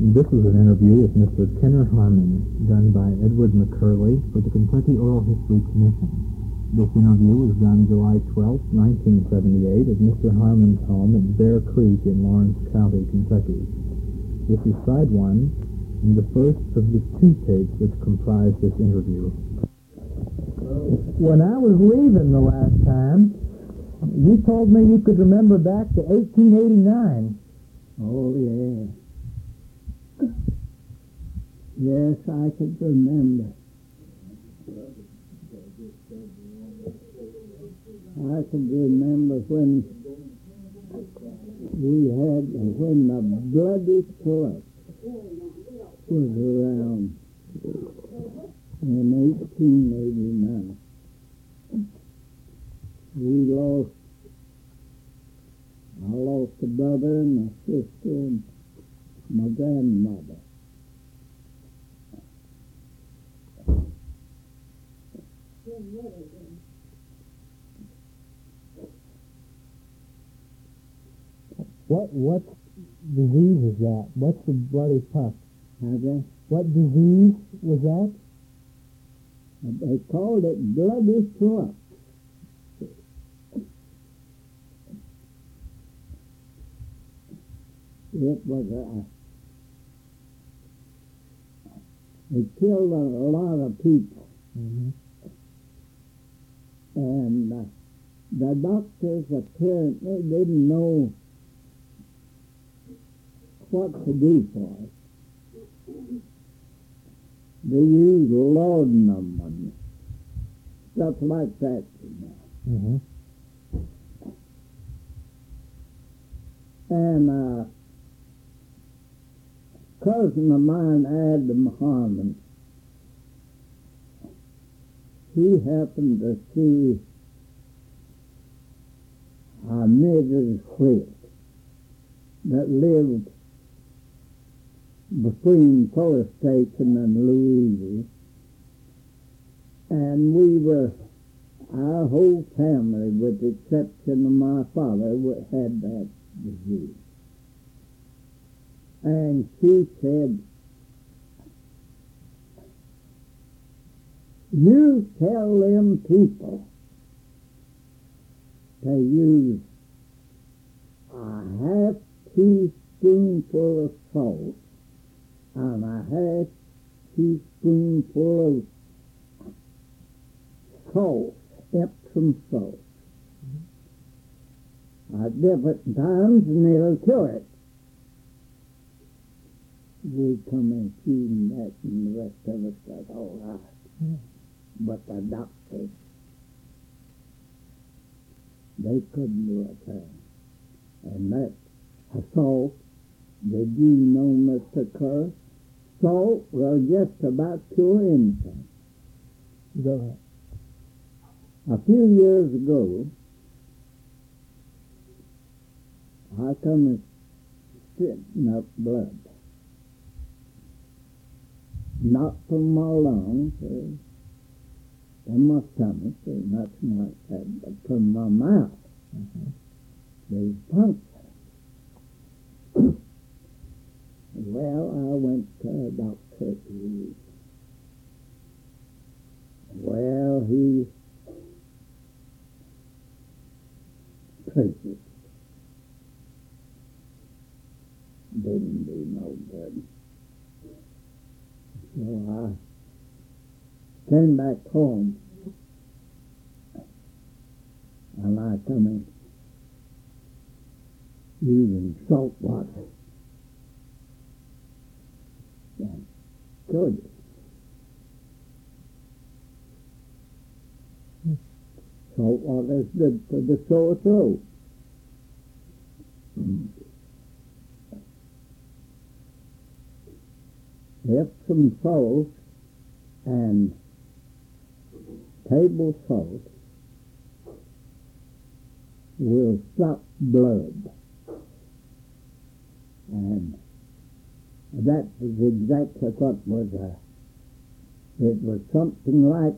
This is an interview with Mr. Kenner Harmon, done by Edward McCurley for the Kentucky Oral History Commission. This interview was done July 12, 1978, at Mr. Harmon's home at Bear Creek in Lawrence County, Kentucky. This is side one, and the first of the two tapes which comprise this interview. When I was leaving the last time, you told me you could remember back to 1889. Oh, yeah. Yes, I could remember. I could remember when the bloody flood was around in 1889. I lost a brother and a sister and my grandmother. What disease is that? What's the bloody puck? What disease was that? They called it bloody flux. It killed a lot of people. Mm-hmm. And the doctors apparently didn't know what to do for it. They used laudanum and stuff like that, you know. Mm-hmm. And a cousin of mine, Adam Harmon, he happened to see a Mrs. Fritz that lived between Forest Station and Louisa, and our whole family, with the exception of my father, had that disease. And she said, "You tell them people to use a half teaspoonful of salt and a half teaspoonful of salt, Epsom salt, at different times, and it'll cure it." We come in shooting that, and the rest of us got all right. Mm. But the doctors, they couldn't do a thing. And that salt, did you know, Mr. Kerr? Salt will just about cure anything. Go ahead. A few years ago, I come and spitting up blood. Not from my lungs or from my stomach or nothing like that, but from my mouth. Mm-hmm. There's puncture. Well, I went to a doctor. Well, he treated it. Didn't do no good. So I came back home, and I come in using salt water. And good. Salt water is good for the sore throat. Epsom salt and table salt will stop blood. And that was exactly what it was something like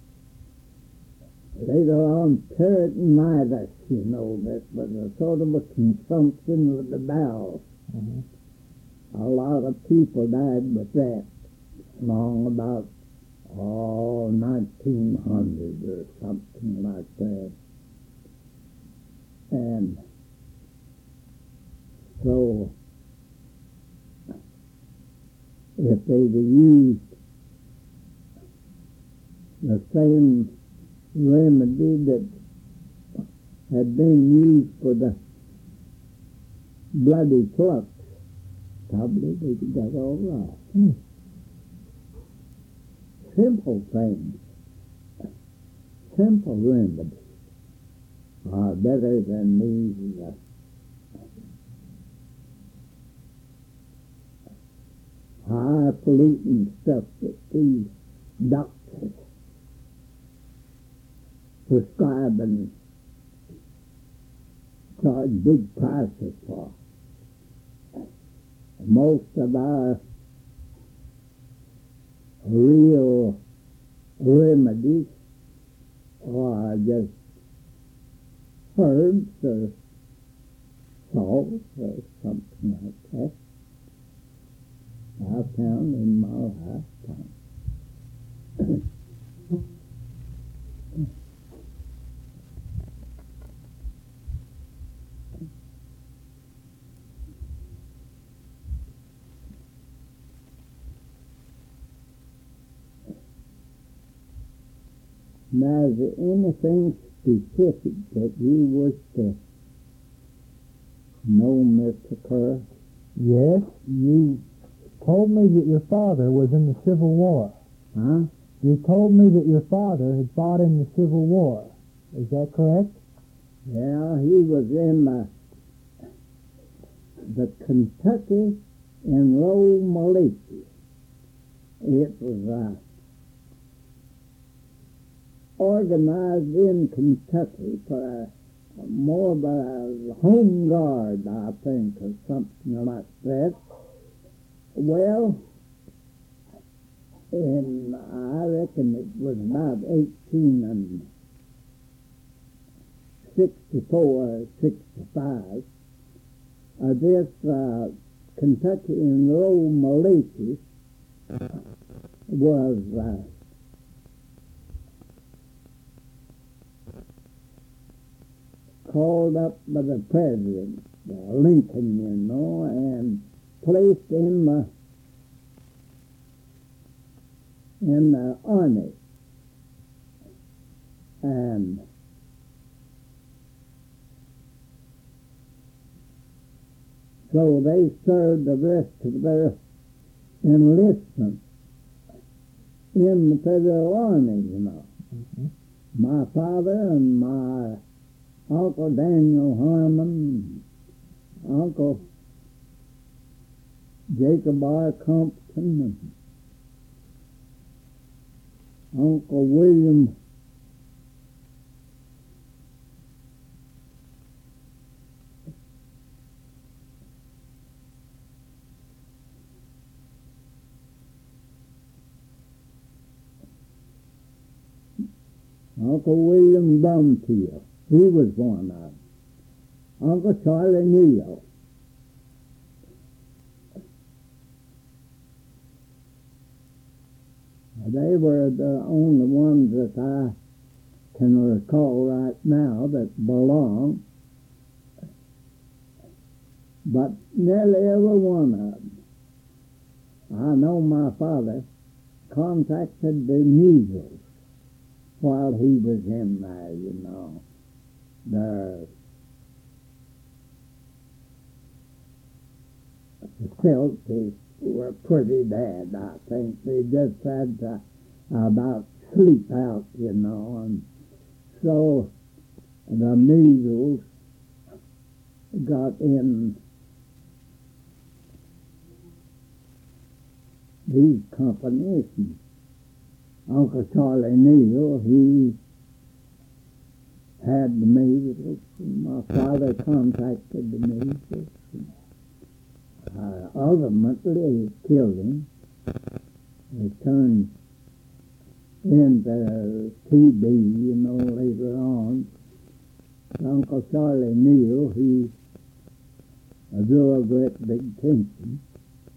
later on peritonitis, you know, that was a sort of a consumption of the bowels. Mm-hmm. a lot of people died with that long about 1900 or something like that. And so if they were used the same remedy that had been used for the bloody flux, probably they got all right. Simple things, simple remedies are better than these high-polluting stuff that these doctors prescribe and charge big prices for. Most of our real remedies are just herbs or salt or something like that. I found in my lifetime. Now, is there anything specific that you wish to know, Mr. Kerr? Yes, you told me that your father was in the Civil War. Huh? You told me that your father had fought in the Civil War. Is that correct? Yeah, he was in the Kentucky Enrolled Militia. It was organized in Kentucky for more of a home guard, I think, or something like that. Well, and I reckon it was about 1864 or 65. This Kentucky Enrolled Militia was called up by the President, Lincoln, you know, and placed in the Army. And so they served the rest of their enlistment in the Federal Army, you know. Mm-hmm. My father and my Uncle Daniel Harmon, Uncle Jacob R. Compton, and Uncle William Dumfield. He was one of them. Uncle Charlie Neal. They were the only ones that I can recall right now that belong. But nearly every one of them. I know my father contacted the measles while he was in there, you know. The facilities were pretty bad, I think. They just had to about sleep out, you know. And so the measles got in these companies. And Uncle Charlie Neal, he had the measles. My father contacted the measles. Ultimately, it killed him. It turned into TB, you know, later on. Uncle Charlie Neal, he drew a great big attention.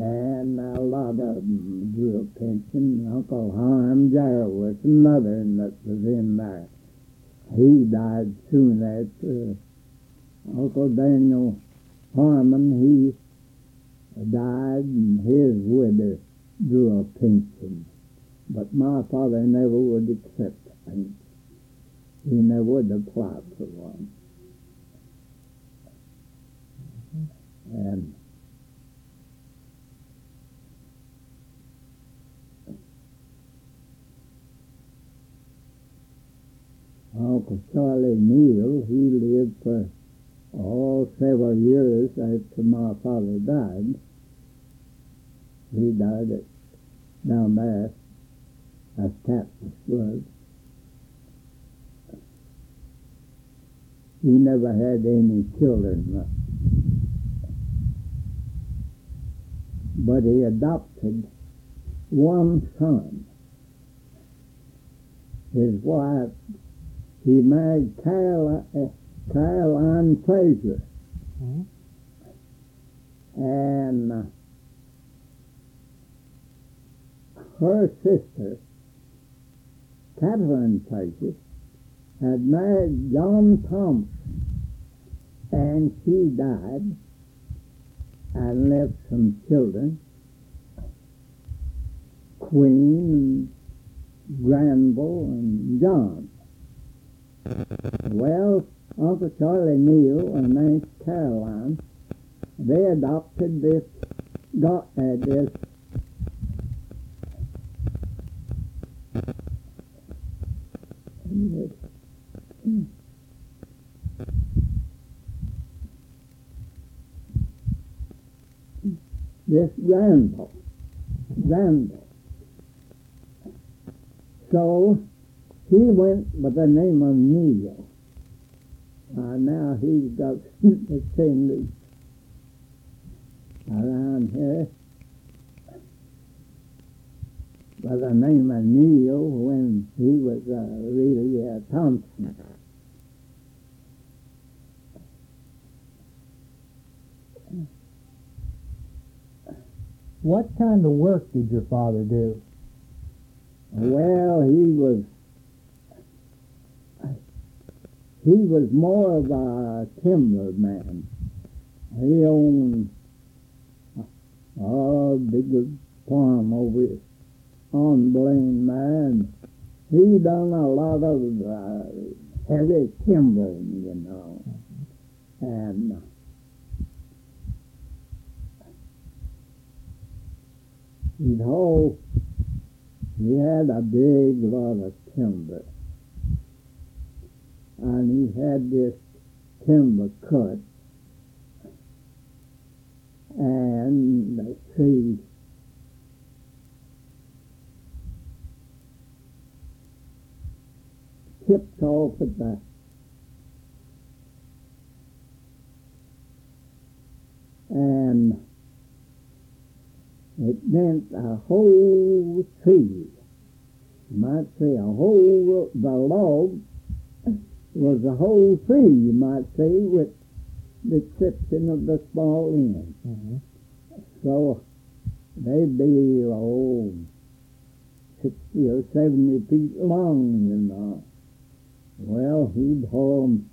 and a lot of them drew a pension. Uncle Harm Jarrell was another that was in there. He died soon after. Uncle Daniel Harmon, he died, and his widow drew a pension. But my father never would accept a pension. He never would apply for one. And Uncle Charlie Neal, he lived for several years after my father died. He died down there at Tappas was. He never had any children, but he adopted one son. His wife, he married Caroline Fraser. Mm-hmm. And her sister, Catherine Fraser, had married John Thompson, and she died and left some children, Queen and Granville and John. Well, Uncle Charlie Neal and Aunt Caroline, they adopted this Granville. So he went by the name of Neal. Now he's got descendants around here by the name of Neal when he was really Thompson. What kind of work did your father do? Well, he was more of a timber man. He owned a big farm over on Blaine there, and he done a lot of heavy timbering, you know. And he had a big lot of timber. And he had this timber cut. And let's see, chipped off at the and it meant a whole tree. You might say the log was a whole tree, you might say, with the exception of the small end. Mm-hmm. So they'd be 60 or 70 feet long, you know. Well, he'd haul them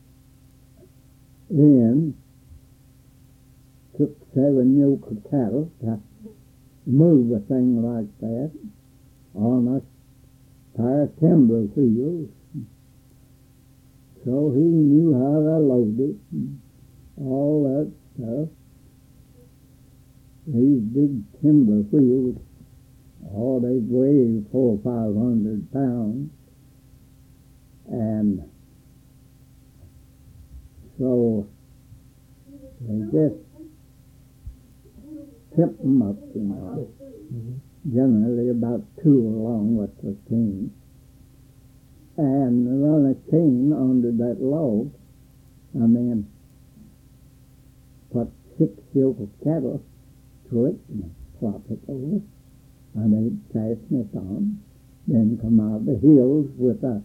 in, took 7 yoke of cattle to move a thing like that on a pair of timber wheels. So he knew how to load it and all that stuff. These big timber wheels, they weigh 400 or 500 pounds. And so they just tip them up, you know, generally about 2 along with the team, and run a chain under that log, and then put 6 yoke of cattle to it and flop it over, and they'd fasten it on, then come out the hills with a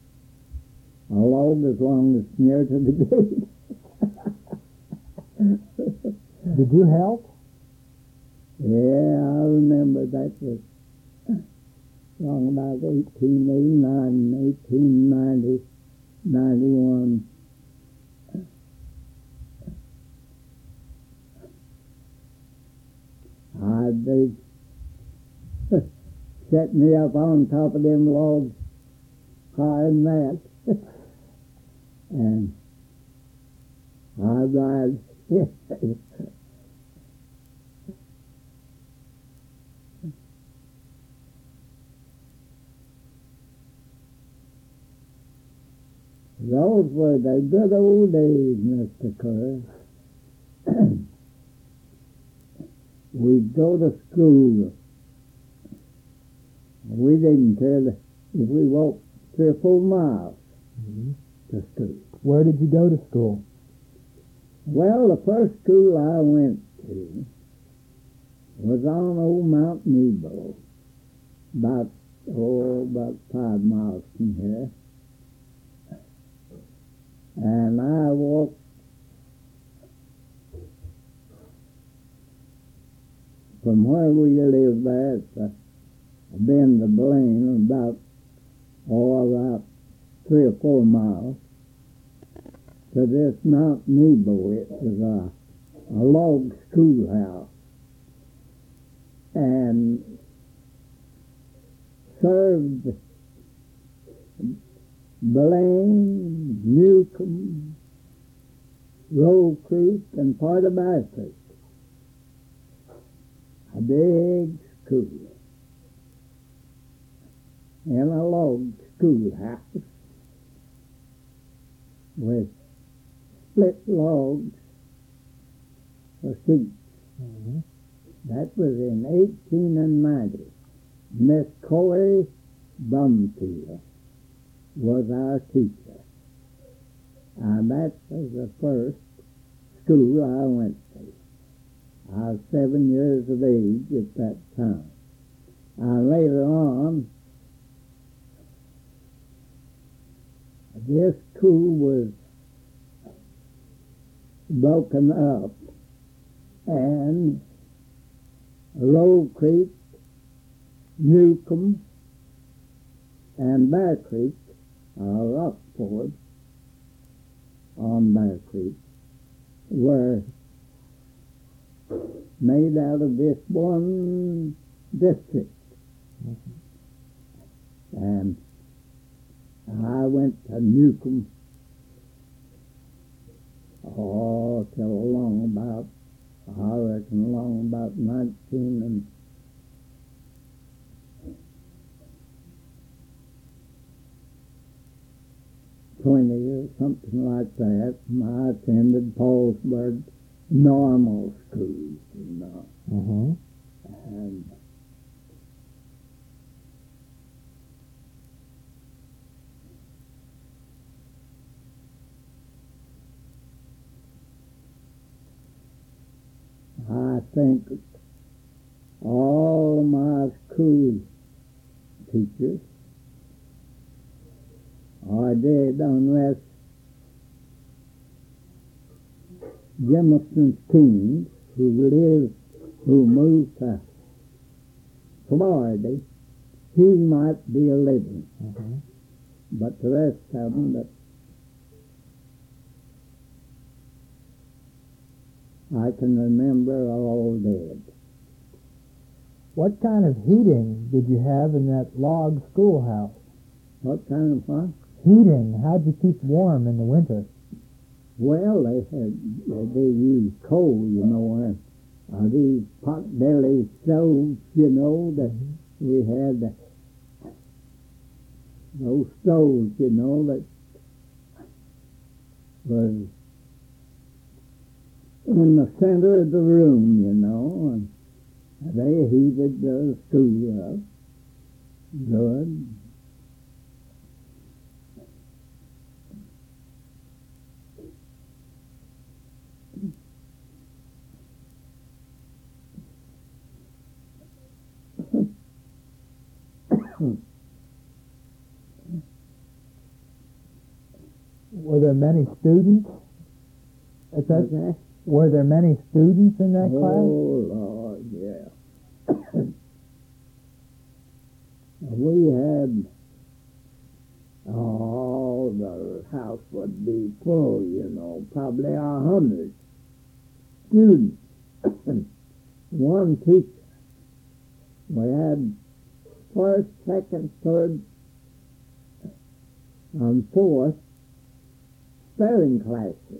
log as long as near to the gate. Did you help? Yeah, I remember that was long about 1889, 1890, 91. They set me up on top of them logs higher than that. And I ride. Those were the good old days, Mr. Kerr. We'd go to school. We didn't care if we walked 3 or 4 miles to school. Where did you go to school? Well, the first school I went to was on old Mount Nebo, about 5 miles from here. And I walked from where we lived there at the Bend of Blaine, about 3 or 4 miles, to this Mount Nebo. It was a log schoolhouse, and served Blaine, Newcomb, Roll Creek, and part of Bear Creek. A big school in a log schoolhouse with split logs for seats. Mm-hmm. That was in 1890. Miss Corey Bumfield was our teacher. And that was the first school I went to. I was 7 years of age at that time. And later on, this school was broken up, and Roll Creek, Newcomb, and Bear Creek, Rockford on Bear Creek, were made out of this one district. And I went to Newcomb till along about, I reckon along about 1920 or something like that. I attended Paulsburg Normal School, you know. Mm-hmm. And I think all my school teachers are dead unless Jemison King, who moved to Florida, he might be a living. Mm-hmm. But the rest of them that I can remember are all dead. What kind of heating did you have in that log schoolhouse? What kind of what? Heating. How'd you keep warm in the winter? Well, they used coal, you know, and these pot-belly stoves, you know, that we had, those stoves, you know, that was in the center of the room, you know, and they heated the school up good. Were there many students at that? Okay. Were there many students in that Oh, class? Lord, yeah. full, probably 100 students, one teacher. We had first, second, third, and fourth spelling classes.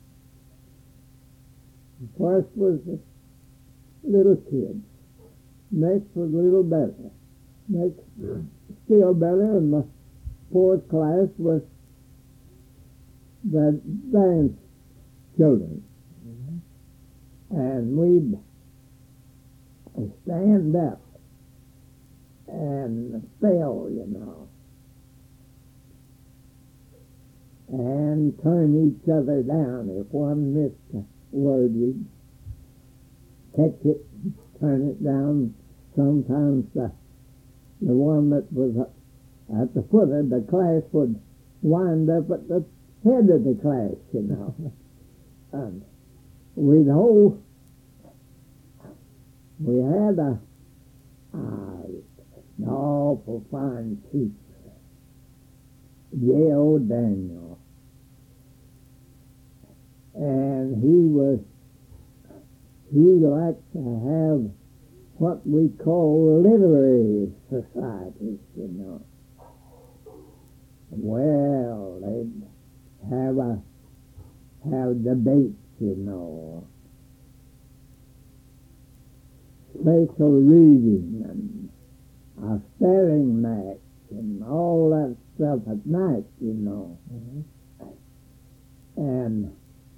First was the little kids. Next was little better. Next, still better, and the fourth class was the dance children. And we'd stand up and spell, and turn each other down. If one missed a word, we'd catch it, turn it down. Sometimes the one that was at the foot of the class would wind up at the head of the class, And we had an awful fine teacher, J.O. Daniel. And he liked to have what we call literary societies, Well, they'd have debates, special reading and a spelling match and all that stuff at night, And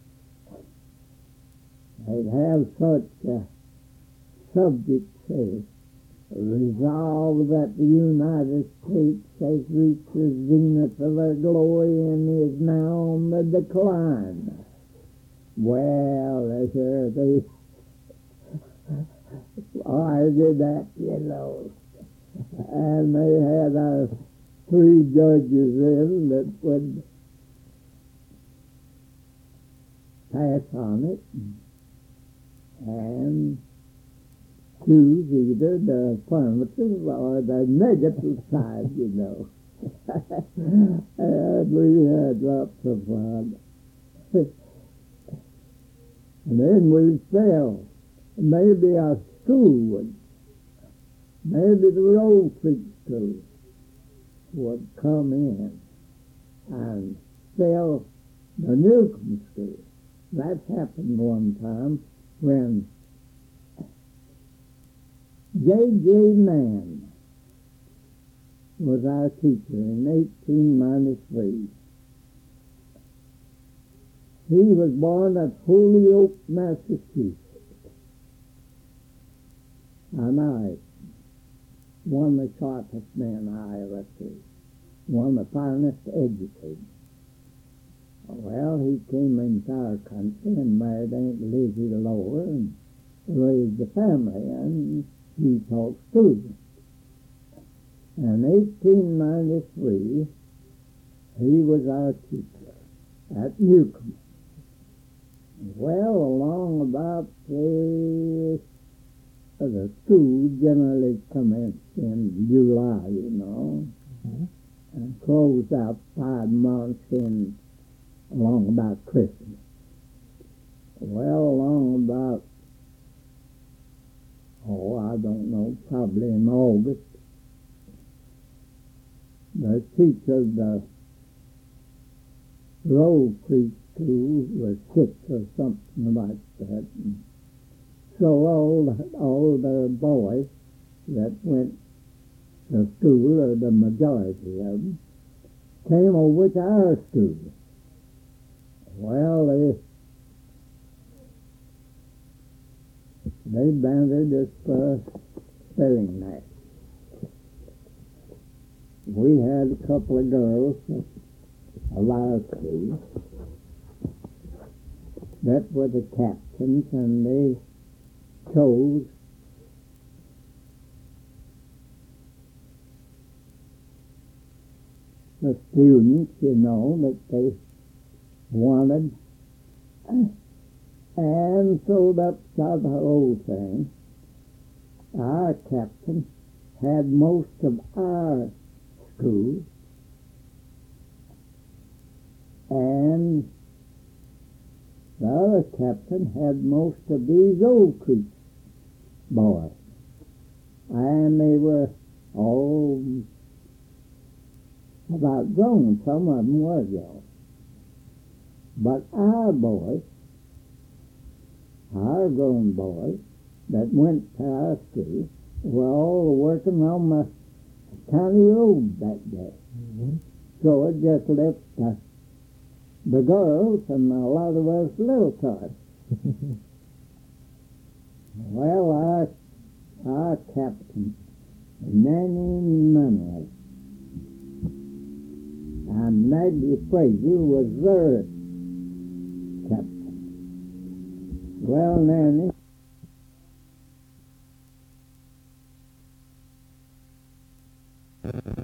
they'd have such subjects as resolve that the United States has reached the zenith of their glory and is now on the decline. Well, they argued that, and they had 3 judges in that would pass on it and choose either the affirmative or the negative side, And we had lots of fun. And then we'd spell. Maybe a school maybe the Roll Creek School would come in and spell the Newcomb School. That happened one time when J.J. Mann was our teacher in 1893. He was born at Holyoke, Massachusetts. And one of the sharpest men I ever seen, one of the finest educated. Well, he came into our country and married Aunt Lizzie Lower and raised a family, and he taught school. In 1893, he was our teacher at Newcomb. Well, along about the school generally commenced in July, and closed out 5 months along about Christmas. Well, along about, I don't know, probably in August, the teacher of the Roll Creek School was sick or something like that. And so all the boys that went to school, or the majority of them, came over to our school. Well, they bantered us for spelling match. We had a couple of girls of our school that were the captains, and they chose the students, that they wanted. And so that's how the whole thing. Our captain had most of our school, and the other captain had most of these Old Creek boys. And they were all about grown. Some of them were young. But our boys, our grown boys that went to our school, were all working on the county road that day. Mm-hmm. So it just left the girls and a lot of us little cars. Well, our captain, Nanny Munro, and Maggie Frazier was their captain. Well, Nanny